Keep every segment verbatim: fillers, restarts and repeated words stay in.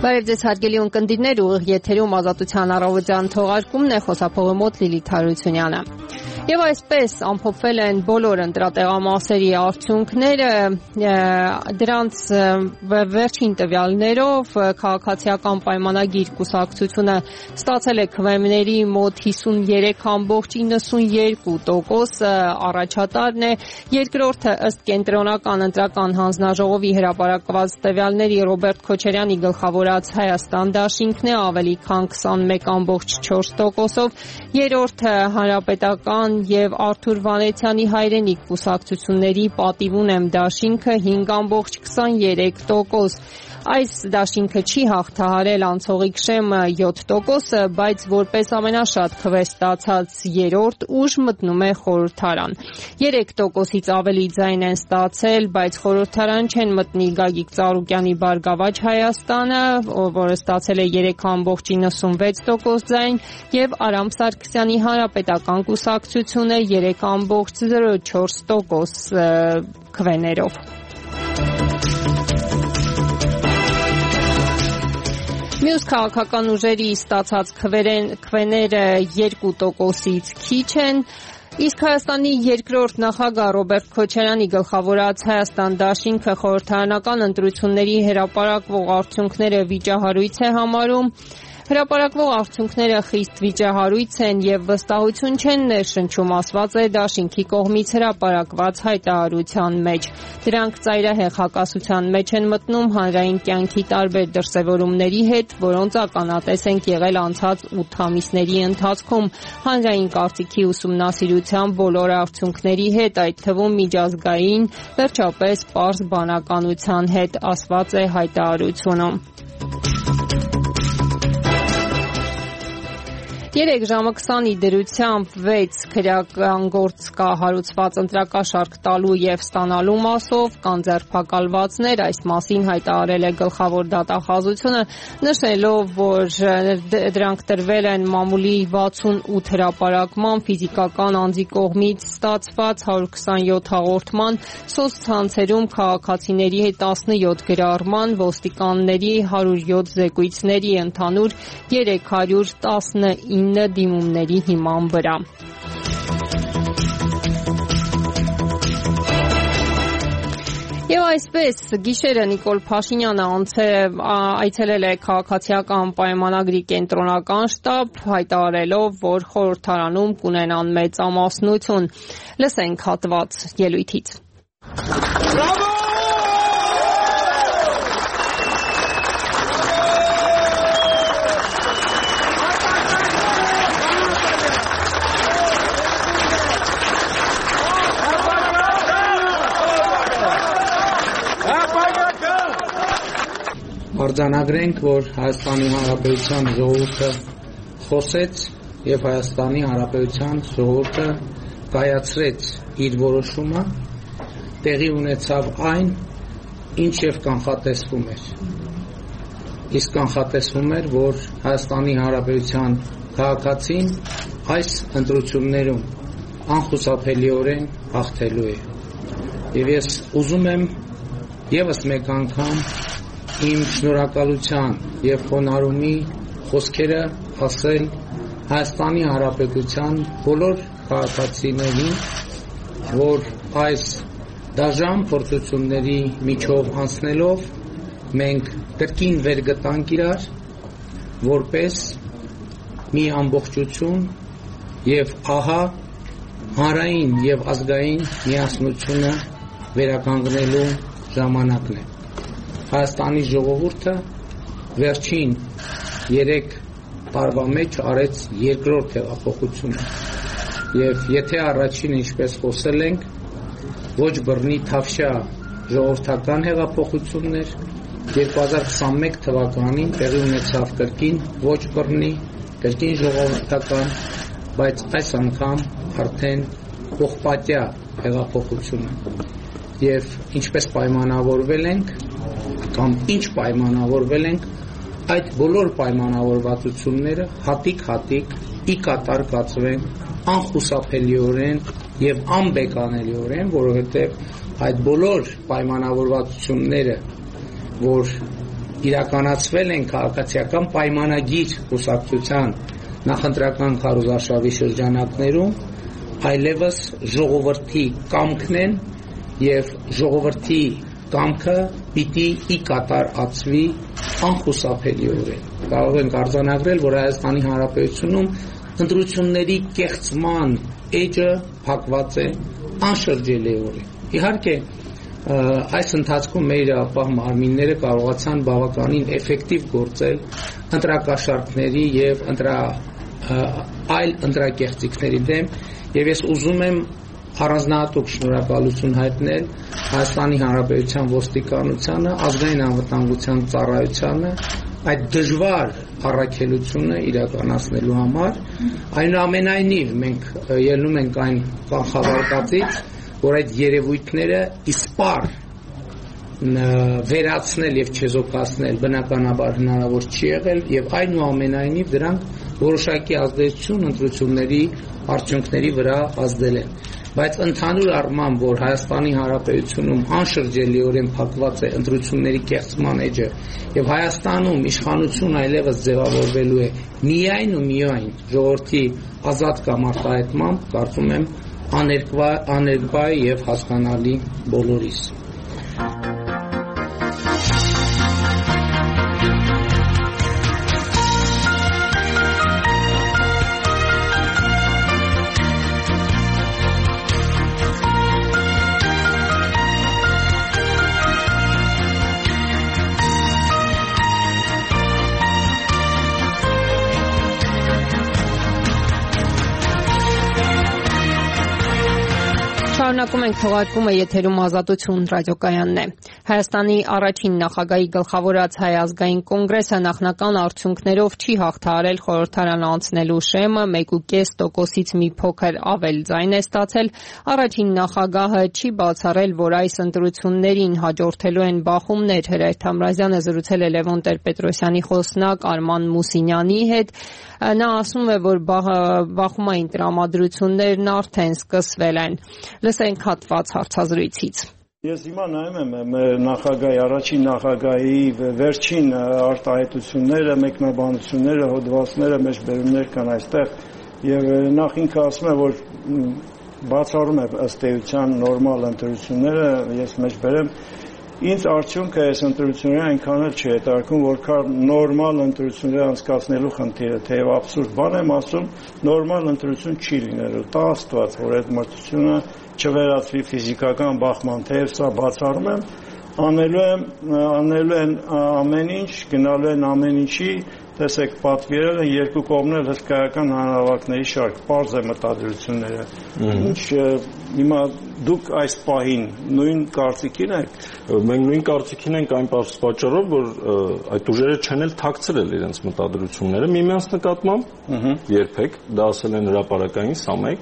Բարև ձեզ հարգելի ունկնդիրներ, ուղիղ եթերում Ազատության առավոտյան թողարկումն է, խոսափողի մոտ Լիլիթ Հարությունյանը։ Եվ այսպես ամփոփվել են բոլոր ընտրատեղամասերի արդյունքները, դրանց վերջին տվյալներով քաղաքացիական պայմանագիր կուսակցությունը ստացել է քվեների մոտ հիսուններեք կόμma իննսունյերկու տոկոս, առաջատարն է, երկրորդը ըստ կենտրոնական ընտրական հանձնաժողովի հրապարակված տվյալների Ռոբերտ Քոչարյանի գլխավորած Հայաստան դաշինքն է ավելի քան քսանմեկ կόμma չորս տոկոսով, երրորդը Հանրապետական եւ Արթուր Վանեցյանի հայրենիք կուսակցությունների պատիվ ունեմ դաշինքը հինգ կόμma քսաներեք տոկոս։ Այս դաշինքը չի հաղթահարել անցողիկ շեմը յոթ տոկոսը, բայց որպես ամենաշատ քվե ստացած երրորդ ուժ մտնում է խորհրդարան։ երեք տոկոսից ավելի ձայն են ստացել, բայց խորհրդարան չեն մտնի Գագիկ Ծառուկյանի Բարգավաճ Հայաստանը, որը ստացել է երեք կόμma իննսունվեց տոկոս ձայն, եւ Արամ Սարգսյանի Հանրապետական կուսակցությունը երեք կόμma զրո չորս տոկոս քվեներով։ Մյուս քաղաքական ուժերի ստացած քվեները երկու տոկոսից քիչ են, իսկ Հայաստանի երկրորդ նախագահ Ռոբերտ Քոչարյանի գլխավորած Հայաստան դաշինքը խորհրդարանական ընտրությունների հրապարակվող արդյունքները վիճահարույց է համարում։ Հրապարակվող արդյունքները խիստ վիճահարույց են եւ վստահություն չեն ներշնչում, ասված է դաշինքի կողմից հրապարակված հայտարարության մեջ։ Դրանք ծայրահեղ հակասության մեջ են մտնում հանրային կյանքի տարբեր դրսևորումների հետ, որոնց ականատես ենք եղել անցած ութ ամիսների ընթացքում հանրային կարծիքի ուսումնասիրության բոլոր արդյունքների հետ, այդ թվում միջազգային, վերջապես պարզ բանականության հետ, ասված է հայտարարությունում։ Երեք ժամը քսանի դրությամբ վեց քրեական գործ կա հարուցված ընտրակաշարք տալու եւ ստանալու մասով, կան ձերբակալվածներ, այս մասին հայտարարել է գլխավոր դատախազությունը, նշելով, որ դրանք տրվել են մամուլի վաթսունութ հրապարակման, ֆիզիկական անձի կողմից ստացված հարյուր քսանյոթ հաղորդման, սոցցանցերում քաղաքացիների հետ տասնյոթ գրառման, ոստիկանների հարյուր յոթ զեկույցների ընդհանուր երեք հարյուր տասնինը դիմումների հիման վրա։ Եվ այսպես գիշերը Նիկոլ Փաշինյանը այցելել է քաղաքացիական պայմանագրի կենտրոնական շտաբ, հայտարարելով, որ խորհրդարանում կունենան մեծամասնություն։ Լսենք հատված ելույթից։ Բրավո! Արձանագրենք, որ Հայաստանի Հանրապետության ժողովուրդը խոսեց եւ Հայաստանի Հանրապետության ժողովուրդը կայացրեց իր որոշումը, տեղի ունեցավ այն, ինչ եւ կանխատեսվում էր։ Իսկ կանխատեսվում էր, որ Հայաստանի Հանրապետության քաղաքացին այս ընտրություններում անխուսափելիորեն հաղթելու է։ Եվ ես ուզում եմ եւս մեկ անգամ իմ շնորհակալության եւ խոնարհումի խոսքերը ասել Հայաստանի Հանրապետության բոլոր քաղաքացիներին, որ այս դաժան փորձությունների միջով անցնելով մենք կրկին վերգտանք իրար որպես մի ամբողջություն եւ ահա հանրային եւ ազգային միասնությունը վերականգնելու ժամանակն է։ Հայաստանի ժողովուրդը վերջին երեք տարվա մեջ արեց երկրորդ հեղափոխությունը եւ եթե առաջինը ինչպես խոսել ենք ոչ բռնի թավշյա ժողովրդական հեղափոխություններ երկու հազար քսանմեկ թվականին տեղի ունեցավ կրկին ոչ բռնի կրկին ժողովրդական բայց այս անգամ արդեն ողբատյա հեղափոխությունը եւ ինչպես պայմանավորվել ենք կամ ինչ պայմանավորվել ենք այդ բոլոր պայմանավորվածությունները հատիկ-հատիկ ի կատար կացվեն անխուսափելիորեն եւ անբեկանելիորեն, որովհետեւ այդ բոլոր պայմանավորվածությունները, որ իրականացվել են քաղաքացիական պայմանագիր կուսակցության նախընտրական քարոզարշավի շրջանակներում, այլևս ժողովրդի կամքն են եւ ժողովրդի կամքը պիտի ի կատար ածվի անխուսափելիորեն։ Կարող ենք արձանագրել, որ Հայաստանի Հանրապետությունում ընտրությունների կեղծման էջը փակված է անշրջելիորեն։ Իհարկե, այս ընթացքում մեր ապահ մարմինները կարողացան բավականին էֆեկտիվ գործել ընտրակաշառքների եւ ընտրա այլ ընտրակեղծիքների դեմ, եւ ես ուզում եմ առանձնահատուկ շնորհակալություն հայտնել Հայաստանի Հանրապետության ոստիկանությանը, ազգային անվտանգության ծառայությանը այդ դժվար առաքելությունը իրականացնելու համար։ Այնուամենայնիվ մենք ելնում ենք այն կանխավարկածից, որ այդ երևույթները իսպառ վերացնել եւ չեզոքացնել բնականաբար հնարավոր չի եղել եւ այնուամենայնիվ դրանք որոշակի ազդեցություն ընտրությունների արդյունքների վրա ազդել են։ Բայց ընդհանուր առմամբ, որ Հայաստանի Հանրապետությունում անշրջելիորեն փակված է ընտրությունների կեղծման էջը եւ Հայաստանում իշխանություն այլևս ձևավորվելու է միայն ու միայն ժողովրդի ազատ կամ արտահայտմամբ, կարծում եմ աներկբա աներկբա եւ հասկանալի բոլորիս։ Շարունակում ենք թողարկումը, եթերում Ազատություն ռադիոկայանն է։ Հայաստանի առաջին նախագահի գլխավորած Հայ ազգային կոնգրեսը նախնական արդյունքներով չի հաղթահարել խորհրդարան անցնելու շեմը, մեկ ու կես տոկոսից մի փոքր ավել ձայն է ստացել։ Առաջին նախագահը չի բացառել, որ այս ընտրություններին հաջորդելու են բախումներ։ Հրայր Թամրազյանը զրուցել է Լևոն Տեր-Պետրոսյանի խոսնակ Արման Մուսինյանի հետ։ Նա ասում է, որ բախումային տրամադրություններն արդեն սկսվել են։ Լսենք հատված հարցազրույցից։ Ես հիմա նայում եմ նախագահի, առաջին նախագահի վերջին արտահայտությունները, մեկնաբանությունները, հոդվածները, մեջբերումներ կան այստեղ եւ նախ ինքը ասում է, որ բացառում է ըստ էության նորմալ ընտրությունները, ես մեջբերեմ Ինձ արդյունքը այս ընտրությունները այնքան էլ չի հետաքրքրում, որքան նորմալ ընտրություններ անցկացնելու խնդիրը, թեև աբսուրդ բան եմ ասում, նորմալ ընտրություն չի լինելու։ Տա Աստված, որ այդ մրցությունը չվերածվի ֆիզիկական բախման, թեև սա բացառում եմ, անելու եմ, անելու են ամեն ինչ, գնալու են ամեն ինչի, տեսեք պատվիրել են երկու կողմներ հսկայական հանրավակների շարք, պարզ է մտադրությունները։ Ինչ հիմա դուք այս պահին նույն կարծիքին եք։ Մենք նույն կարծիքին ենք այն պատճառով, որ այդ ուժերը չեն էլ թաքցրել իրենց մտադրությունները միմյանց նկատմամբ, երբեք, դա ասել են հրապարակային, սա մեկ։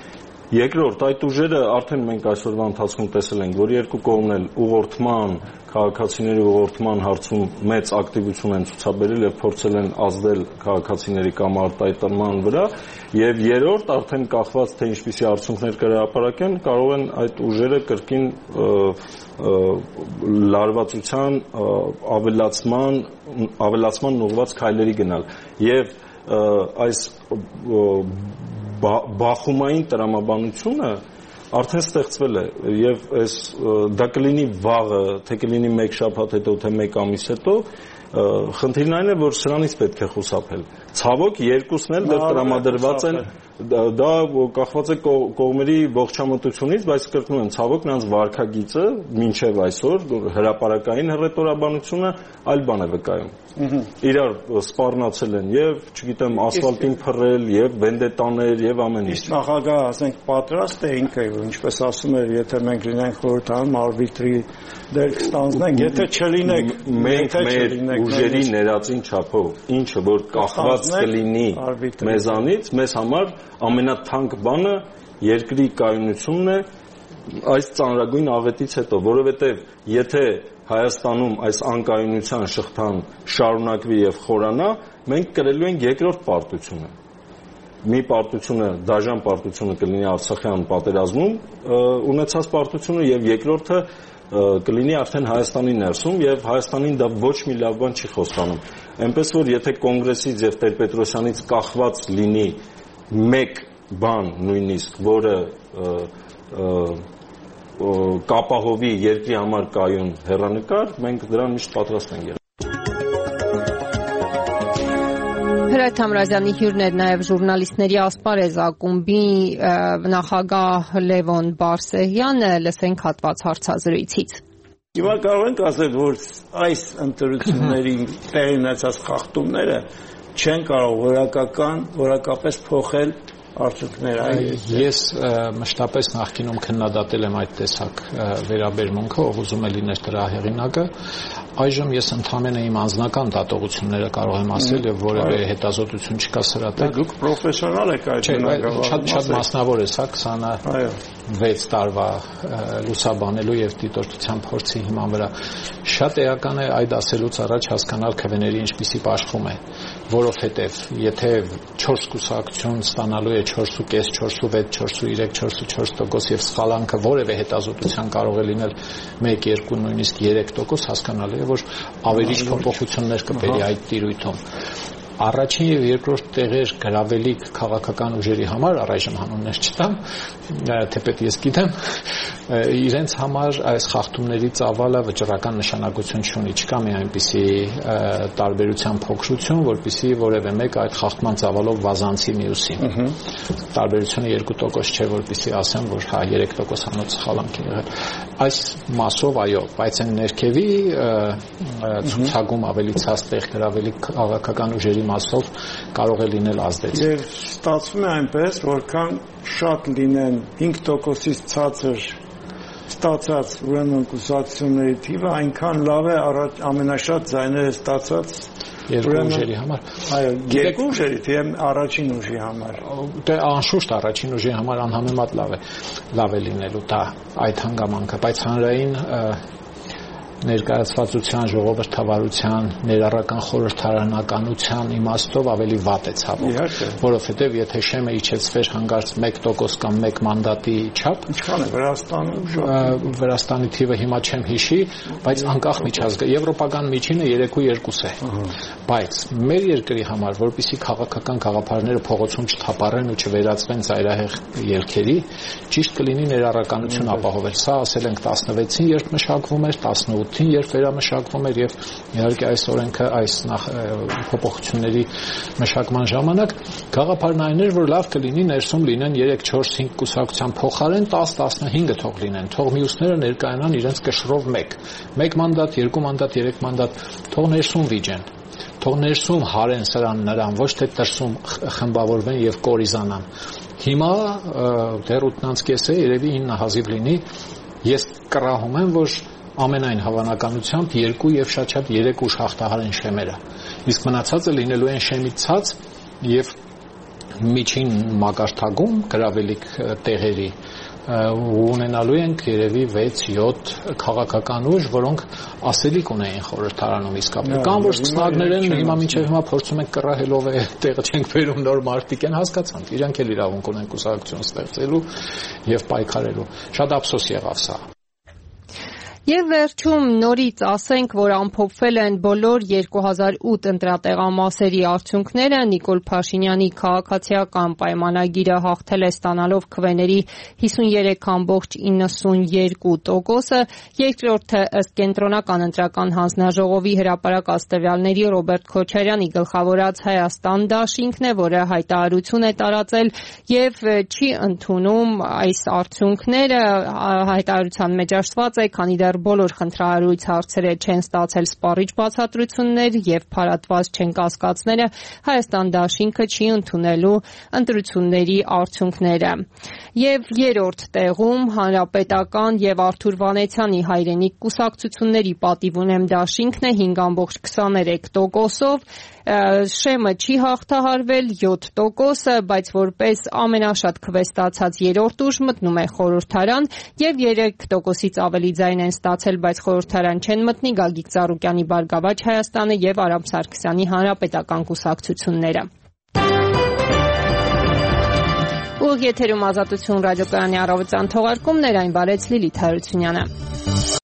Երկրորդ, այդ ուժերը արդեն մենք այսօրվա ընթացքում տեսել ենք, որ երկու կողմն էլ ուղղորդման, քաղաքացիների ուղղորդման հարցում մեծ ակտիվություն են ցուցաբերել եւ փորձել են ազդել քաղաքացիների կամ արտահայտման վրա, եւ երրորդ, արդեն կախված թե ինչպիսի արդյունքներ կհրապարակեն, կարող են այդ ուժերը կրկին լարվածության ավելացման, ավելացման ուղղված քայլերի գնալ եւ այս բախումային տրամաբանությունը արդեն ստեղծվել է եւ այս դա կլինի վաղը, թե կլինի մեկ շաբաթ հետո, թե մեկ ամիս հետո, խնդիրն այն է, որ սրանից պետք է խուսափել։ Ցավոք երկուսն էլ դեռ տրամադրված են, դա կախված է կողմերի ողջամտությունից, բայց կրկնում եմ, ցավոք նրանց վարքագիծը մինչև այսօր հրապարակային հռետորաբանությունը այլ բան է վկայում։ Իրար սպառնացել են եւ, չգիտեմ, ասֆալտին փռել եւ վենդետաներ եւ ամեն ինչ։ Իսկ նախագահը, ասենք, պատրաստ է ինքը, ինչպես ասում էր, եթե մենք լինենք խորհրդարանում արբիտրի դեր կստանձնենք, եթե չլինենք, մենք մեր ուժերի ներածին չափով, ինչը որ կախված կլինի մեզանից, մեզ համար ամենաթանկ բանը երկրի կայունությունն է այս ծանրագույն աղետից հետո, որովհետեւ եթե Հայաստանում այս անկայունության շղթան շարունակվի եւ խորանա, մենք կրելու ենք երկրորդ պարտությունը։ Մի պարտությունը, դաժան պարտությունը կլինի Արցախյան պատերազմում ունեցած պարտությունը եւ երկրորդը կլինի արդեն Հայաստանի ներսում եւ Հայաստանին դա ոչ մի լավ բան չի խոստանում։ Այնպես որ եթե կոնգրեսից եւ Տեր-Պետրոսյանից կախված լինի մեկ բան նույնիսկ, որը կապահովի երկրի համար կայուն հեռանկար, մենք դրան միշտ պատրաստ ենք եղել։ Հրայր Թամրազյանի հյուրն էր նաև ժուրնալիստների ասպարեզ ակումբի նախագահ Լևոն Բարսեղյանը, լսենք հատված հարցազրույցից։ Հիմա կարող ենք ասել, որ այս ընտրությունների տեղի ունեցած խախտումները չեն կարող որակական, որակապես փոխել արդյունքները։ Ես մշտապես նախկինում քննադատել եմ այդ տեսակ վերաբերմունքը, ով ուզում է լինել դրա հեղինակը։ Այժմ ես ընդհանրապես իմ անձնական դատողությունները կարող եմ ասել եւ որևէ հետազոտություն չկա սրա տակ։ Դուք պրոֆեսիոնալ եք այդ բնագավառում։ Շատ շատ մասնավոր է սա քսանվեց տարվա լուսաբանելու եւ դիտորդության փորձի հիման վրա։ Շատ էական է այդ ասելուց առաջ հասկանալ քվեների ինչպիսի աշխում է, որովհետեւ եթե չորս կուսակցություն ստանալու է չորս ու կես, չորս ու վեց, չորս ու երեք, չորս ու չորս տոկոս եւ սխալանքը որևէ հետազոտության կարող է լինել մեկ, երկու, նույնիսկ երեք տոկոս, հասկանալի է, որ ավերիչ փոփոխություններ կբերի այդ տիրույթում։ Առաջին եւ երկրորդ տեղեր գրավելիք քաղաքական ուժերի համար առայժմ հանուններ չտամ, թեպետ ես գիտեմ, իրենց համար այս խախտումների ծավալը վճռական նշանակություն չունի, չկա մի այնպիսի տարբերության փոքրություն, որպեսզի որևէ մեկ այդ խախտման ծավալով վազանցի մյուսին։ Տարբերությունը երկու տոկոս չէ, որպեսզի ասեմ, որ հա երեք տոկոս անոց սխալանք է եղել։ Այս մասով այո, բայց այն ներքևի ցուցակում ավելի ցածր գրավելիք քաղաքական ուժերի մասով կարող է լինել ազդեցիկ։ Եվ ստացվում է այնպես, որքան շատ լինեն հինգ տոկոսից ցածր ստացած ուրեմն կուսակցությունների թիվը, այնքան լավ է առաջ ամենաշատ ձայները ստացած երկու ուժերի համար։ Այո, երկու ուժերի, թե առաջին ուժի համար։ Դե անշուշտ առաջին ուժի համար անհամեմատ լավ է, լավ է լինելու դա այդ հանգամանքը, բայց հանրային ներկայացվածության, ժողովրդավարության, ներառական խորհրդարանականության իմաստով ավելի վատ է ցավոք, որովհետև եթե շեմը իջեցվեր հանգարց մեկ տոկոս կամ մեկ մանդատի չափ, ինչքան է Վրաստանում, Վրաստանի թիվը հիմա չեմ հիշի, բայց անկախ միջազգային եվրոպական միջինը երեք ու երկու է, բայց մեր երկրի համար, որպեսզի քաղաքական գաղափարները փողոցում չթափառեն ու չվերածվեն ծայրահեղ ելքերի, ճիշտ կլինի ներառականություն ապահովել։ Սա ասել ենք տասնվեցին, երբ մշակվում էր, տասնութին երբ վերամշակվում էր եւ իհարկե այս օրենքը այս փոփոխությունների մշակման ժամանակ գաղափարն այն էր, որ լավ կլինի ներսում լինեն երեք, չորս, հինգ կուսակցության փոխարեն դես, տասնհինգը թող լինեն, թող մյուսները ներկայանան իրենց կշռով մեկ, մեկ մանդատ, երկու մանդատ, երեք մանդատ, թող ներսում վիճեն, թող ներսում հարեն սրան նրան, ոչ թե դրսում խմբավորվեն եւ կորիզանան։ Հիմա դեռ ութնանց կես է, երևի ինը հազիվ լինի, ես կռահում եմ, որ ամենայն հավանականությամբ երկու եւ շատ-շատ երեք ուժ հաղթահարեն շեմերը։ Իսկ մնացածը լինելու են շեմից ցած եւ միջին մակարդակում գրավելիք տեղերի ունենալու ենք երևի վեց յոթ քաղաքական ուժ, որոնք ասելիք ունեին խորհրդարանում իսկապես։ Կամ որ սկսնակներ են հիմա մինչև հիմա փորձում ենք կռահելով է տեղը չենք վերում նոր մարտիկ են, հասկացանք, իրանք էլ իրավունք ունեն կուսակցություն ստեղծելու եւ պայքարելու։ Շատ ափսոս եղավ սա։ Եվ վերջում նորից ասենք, որ ամփոփվել են բոլոր երկու հազար ութ ընտրատեղամասերի արդյունքները, Նիկոլ Փաշինյանի քաղաքացիական պայմանագիրը հաղթել է ստանալով քվեների հիսուներեք կόμք իննսունյերկու տոկոսը, երկրորդը ըստ կենտրոնական ընտրական հանձնաժողովի հրապարակած տվյալների Ռոբերտ Քոչարյանի գլխավորած Հայաստան դաշինքն է, որը հայտարարություն է տարածել եւ չի ընդունում այս արդյունքները, հայտարարության մեջ ասված է, քանի դեռ բոլոր խնդրահարույց հարցերը չեն ստացել սպառիչ բացատրություններ եւ փարատված չեն կասկածները, Հայաստան դաշինքը չի ընդունելու ընտրությունների արդյունքները։ Եվ երրորդ տեղում Հանրապետական եւ Արթուր Վանեցյանի հայրենիք կուսակցությունների պատիվ ունեմ դաշինքն է հինգ կόμք քսաներեք տոկոսով, շեմը չի հաղթահարվել յոթ տոկոսը, բայց որպես ամենաշատ քվեստացած երրորդ ուժ մտնում է խորհրդարան եւ երեք տոկոսից ավելի ձայն են ստացել, բայց խորհրդարան չեն մտնի Գագիկ Ծառուկյանի Բարգավաճ Հայաստանը եւ Արամ Սարգսյանի Հանրապետական կուսակցությունները։ Ուղիղ եթերում Ազատություն ռադիոկայանի առավոտյան թողարկումներ, այն վարեց Լիլիթ Հարությունյանը։